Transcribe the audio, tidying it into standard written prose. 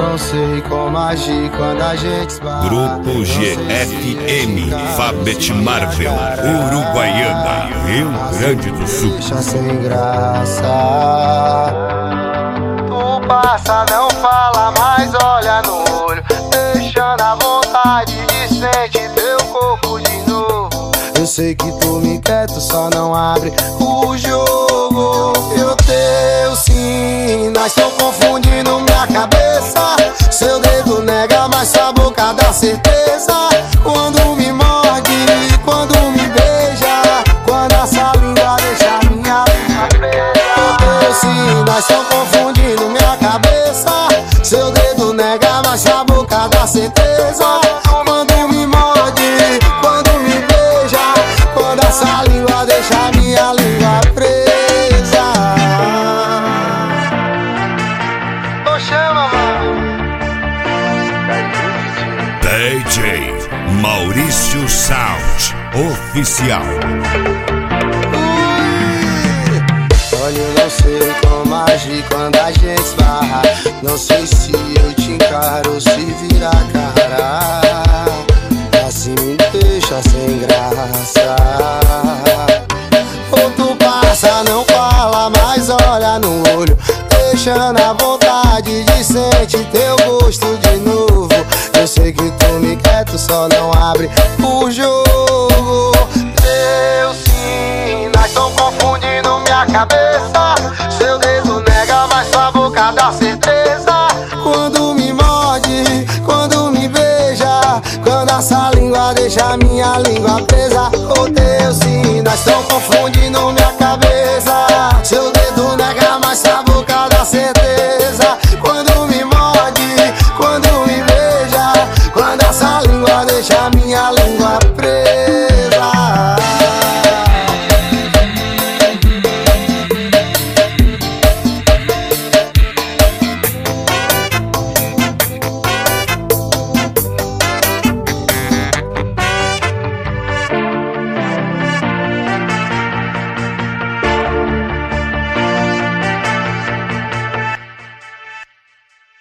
não sei como agir quando a gente esbarra. Grupo GFM, Fabet Marvel, Uruguaiana, Rio Grande do Sul. Deixa sem graça. Tu passa, não fala, mas olha no olho, deixando a vontade de sentir teu corpo de novo. Eu sei que tu me quer, tu só não abre o jogo. Eu teu sim, nós estão confundindo minha cabeça. Seu dedo nega, mas sua boca dá certeza. Quando me morde, quando me beija, quando essa língua deixa minha língua presa. Eu teu sim, nós estão confundindo minha cabeça. Seu dedo nega, mas sua boca dá certeza. Quando me morde, quando me beija, quando essa língua deixa minha língua presa. Ô, chama, mano. DJ Maurício Sound Oficial. Olha, eu não sei como agir quando a gente esbarra. Não sei se eu te encaro ou se vira a cara. Assim me deixa sem graça. Ou tu passa, não fala, mas olha no olho, deixando a vontade de sentir teu gosto de novo. Eu sei que tu me quer, tu só não abre o jogo. Eu sim, nós tão confundindo minha cabeça. Seu dedo nega, mas sua boca dá certeza. Quando me morde, quando me beija, quando essa língua deixa minha língua presa. Oh Deus, sim, nós tão confundindo